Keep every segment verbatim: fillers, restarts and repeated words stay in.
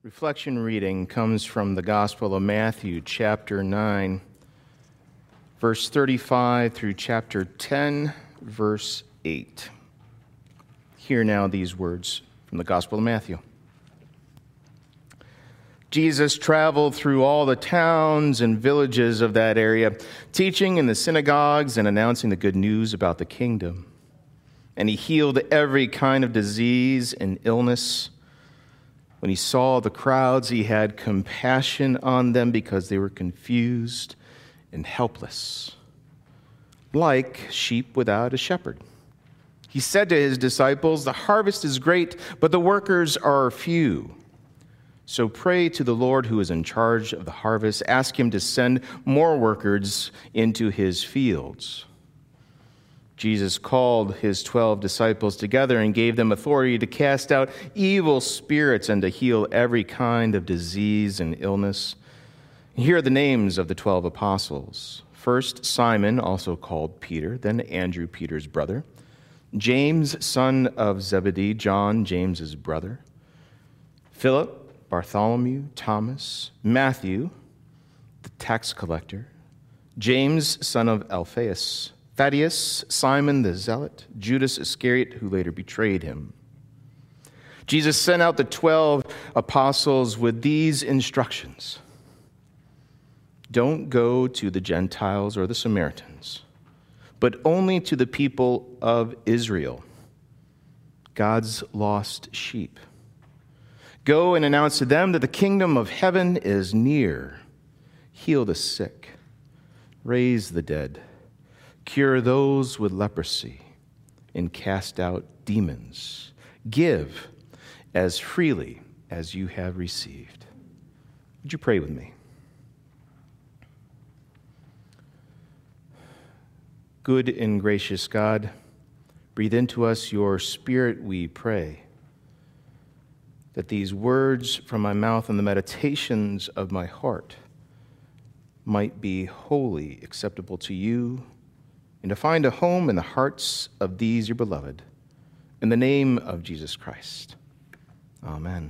Reflection reading comes from the Gospel of Matthew, chapter nine, verse thirty-five through chapter ten, verse eight. Hear now these words from the Gospel of Matthew. Jesus traveled through all the towns and villages of that area, teaching in the synagogues and announcing the good news about the kingdom. And he healed every kind of disease and illness. When he saw the crowds, he had compassion on them because they were confused and helpless, like sheep without a shepherd. He said to his disciples, "The harvest is great, but the workers are few. So pray to the Lord who is in charge of the harvest. Ask him to send more workers into his fields." Jesus called his twelve disciples together and gave them authority to cast out evil spirits and to heal every kind of disease and illness. Here are the names of the twelve apostles. First, Simon, also called Peter, then Andrew, Peter's brother, James, son of Zebedee, John, James's brother, Philip, Bartholomew, Thomas, Matthew, the tax collector, James, son of Alphaeus, Thaddeus, Simon the Zealot, Judas Iscariot, who later betrayed him. Jesus sent out the twelve apostles with these instructions. Don't go to the Gentiles or the Samaritans, but only to the people of Israel, God's lost sheep. Go and announce to them that the kingdom of heaven is near. Heal the sick, raise the dead, cure those with leprosy, and cast out demons. Give as freely as you have received. Would you pray with me? Good and gracious God, breathe into us your Spirit, we pray, that these words from my mouth and the meditations of my heart might be wholly acceptable to you, and to find a home in the hearts of these your beloved. In the name of Jesus Christ. Amen.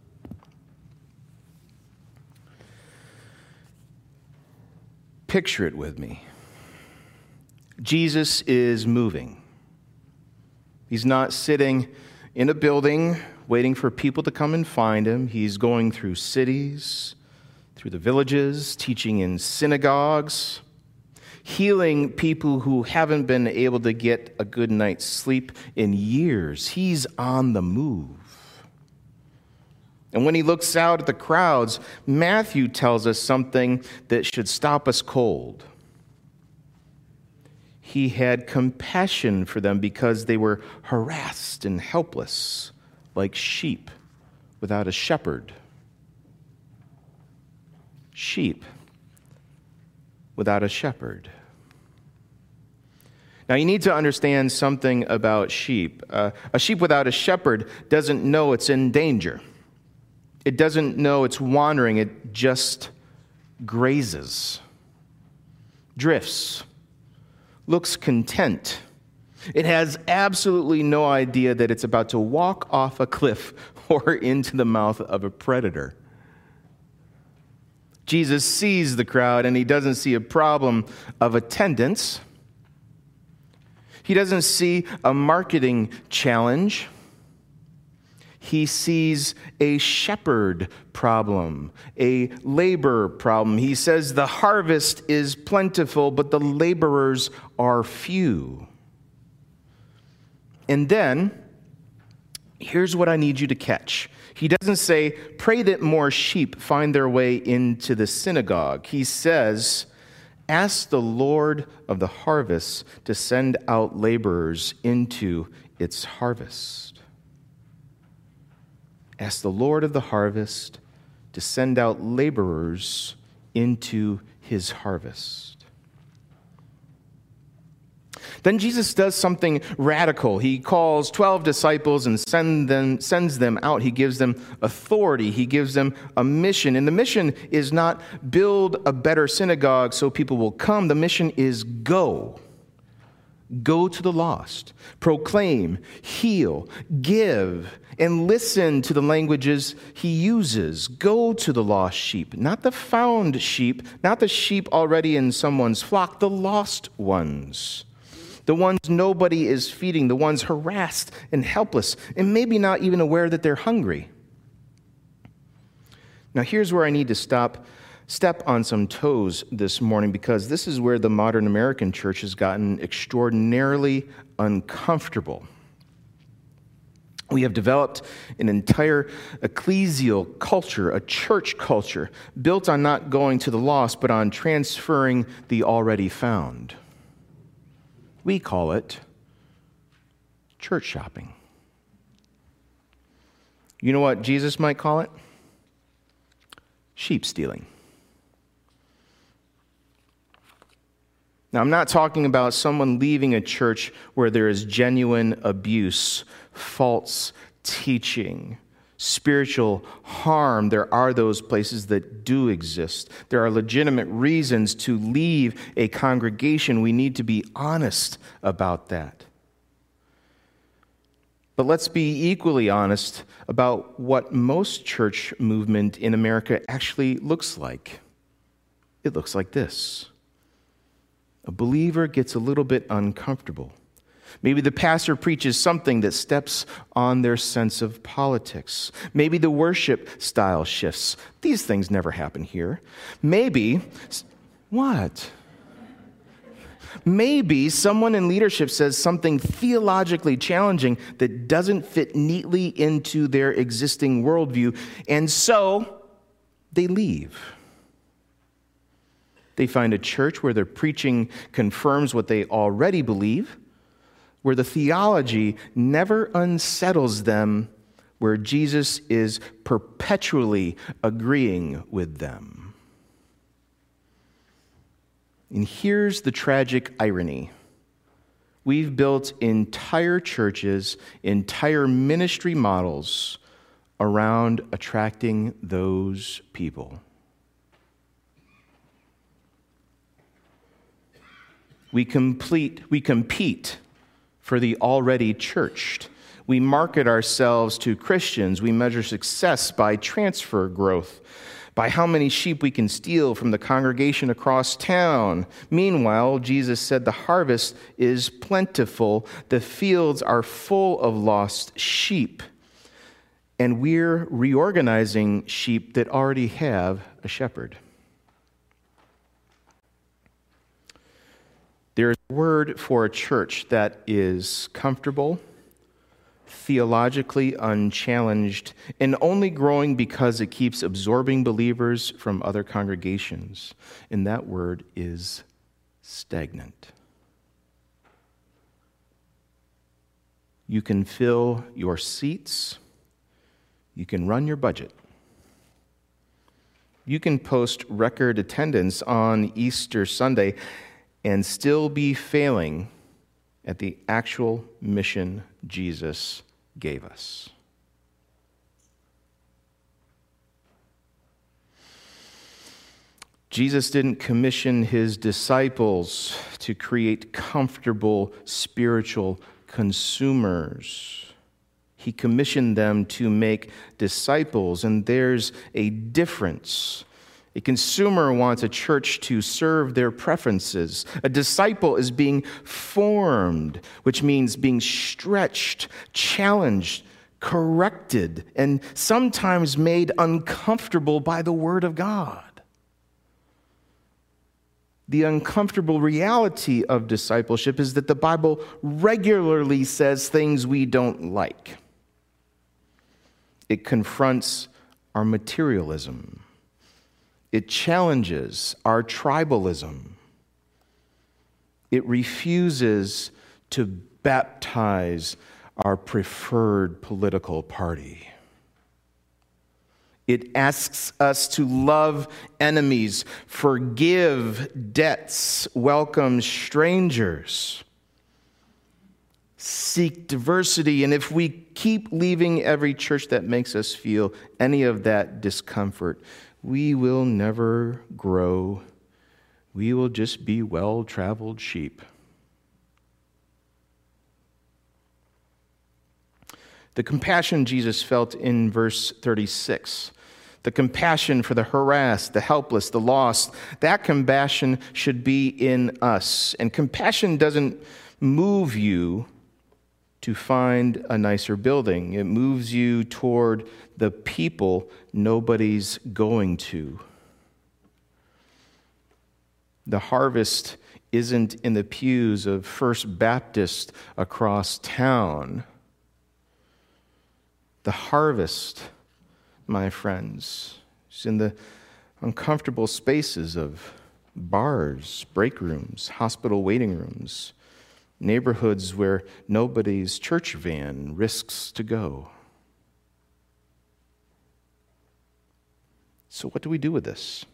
Picture it with me. Jesus is moving. He's not sitting in a building waiting for people to come and find him. He's going through cities, through the villages, teaching in synagogues, healing people who haven't been able to get a good night's sleep in years. He's on the move. And when he looks out at the crowds, Matthew tells us something that should stop us cold. He had compassion for them because they were harassed and helpless, like sheep without a shepherd. Sheep without a shepherd. Now, you need to understand something about sheep. Uh, a sheep without a shepherd doesn't know it's in danger. It doesn't know it's wandering. It just grazes, drifts, looks content. It has absolutely no idea that it's about to walk off a cliff or into the mouth of a predator. Jesus sees the crowd, and he doesn't see a problem of attendance. He doesn't see a marketing challenge. He sees a shepherd problem, a labor problem. He says the harvest is plentiful, but the laborers are few. And then, here's what I need you to catch. He doesn't say, pray that more sheep find their way into the synagogue. He says, ask the Lord of the harvest to send out laborers into its harvest. Ask the Lord of the harvest to send out laborers into his harvest. Then Jesus does something radical. He calls twelve disciples and send them, sends them out. He gives them authority. He gives them a mission. And the mission is not build a better synagogue so people will come. The mission is go. Go to the lost. Proclaim, heal, give, and listen to the languages he uses. Go to the lost sheep, not the found sheep, not the sheep already in someone's flock, the lost ones. The ones nobody is feeding, the ones harassed and helpless, and maybe not even aware that they're hungry. Now, here's where I need to stop, step on some toes this morning, because this is where the modern American church has gotten extraordinarily uncomfortable. We have developed an entire ecclesial culture, a church culture, built on not going to the lost, but on transferring the already found. We call it church shopping. You know what Jesus might call it? Sheep stealing. Now, I'm not talking about someone leaving a church where there is genuine abuse, false teaching, spiritual harm. There are those places that do exist. There are legitimate reasons to leave a congregation. We need to be honest about that. But let's be equally honest about what most church movement in America actually looks like. It looks like this. A believer gets a little bit uncomfortable. Maybe the pastor preaches something that steps on their sense of politics. Maybe the worship style shifts. These things never happen here. Maybe, what? Maybe someone in leadership says something theologically challenging that doesn't fit neatly into their existing worldview, and so they leave. They find a church where their preaching confirms what they already believe, where the theology never unsettles them, where Jesus is perpetually agreeing with them. And here's the tragic irony. We've built entire churches, entire ministry models around attracting those people. We complete, we compete for the already churched. We market ourselves to Christians. We measure success by transfer growth, by how many sheep we can steal from the congregation across town. Meanwhile, Jesus said the harvest is plentiful. The fields are full of lost sheep. And we're reorganizing sheep that already have a shepherd. There is a word for a church that is comfortable, theologically unchallenged, and only growing because it keeps absorbing believers from other congregations. And that word is stagnant. You can fill your seats. You can run your budget. You can post record attendance on Easter Sunday and still be failing at the actual mission Jesus gave us. Jesus didn't commission his disciples to create comfortable spiritual consumers. He commissioned them to make disciples, and there's a difference. A consumer wants a church to serve their preferences. A disciple is being formed, which means being stretched, challenged, corrected, and sometimes made uncomfortable by the Word of God. The uncomfortable reality of discipleship is that the Bible regularly says things we don't like. It confronts our materialism. It challenges our tribalism. It refuses to baptize our preferred political party. It asks us to love enemies, forgive debts, welcome strangers, seek diversity. And if we keep leaving every church that makes us feel any of that discomfort, we will never grow. We will just be well-traveled sheep. The compassion Jesus felt in verse thirty-six, the compassion for the harassed, the helpless, the lost, that compassion should be in us. And compassion doesn't move you to find a nicer building. It moves you toward the people nobody's going to. The harvest isn't in the pews of First Baptist across town. The harvest, my friends, is in the uncomfortable spaces of bars, break rooms, hospital waiting rooms, neighborhoods where nobody's church van risks to go. So what do we do with this?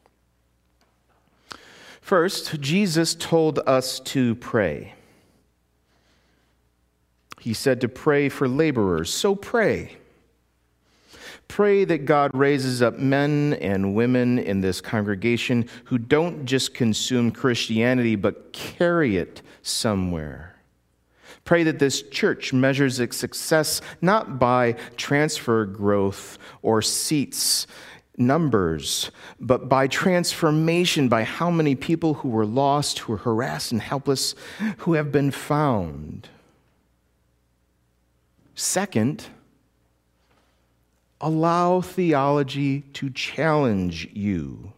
First, Jesus told us to pray. He said to pray for laborers, so pray. Pray that God raises up men and women in this congregation who don't just consume Christianity, but carry it somewhere. Pray that this church measures its success not by transfer growth or seats numbers, but by transformation, by how many people who were lost, who were harassed and helpless, who have been found. Second, allow theology to challenge you.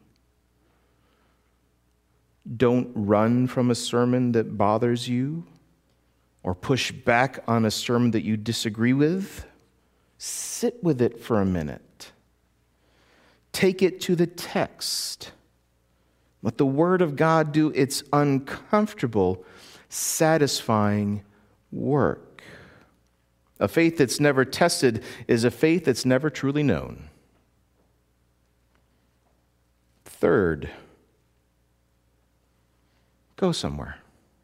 Don't run from a sermon that bothers you or push back on a sermon that you disagree with. Sit with it for a minute. Take it to the text. Let the Word of God do its uncomfortable, satisfying work. A faith that's never tested is a faith that's never truly known. Third, go somewhere.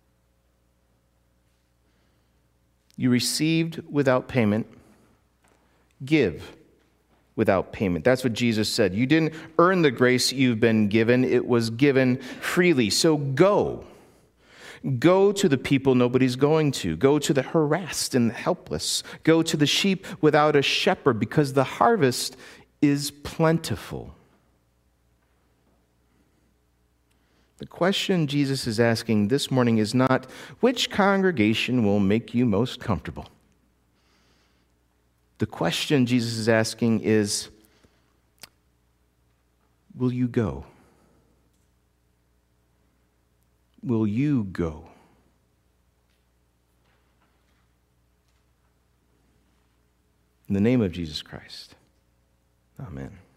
You received without payment. Give without payment. That's what Jesus said. You didn't earn the grace you've been given. It was given freely. So go. Go to the people nobody's going to. Go to the harassed and the helpless. Go to the sheep without a shepherd, because the harvest is plentiful. The question Jesus is asking this morning is not, which congregation will make you most comfortable? The question Jesus is asking is, will you go? Will you go? In the name of Jesus Christ. Amen.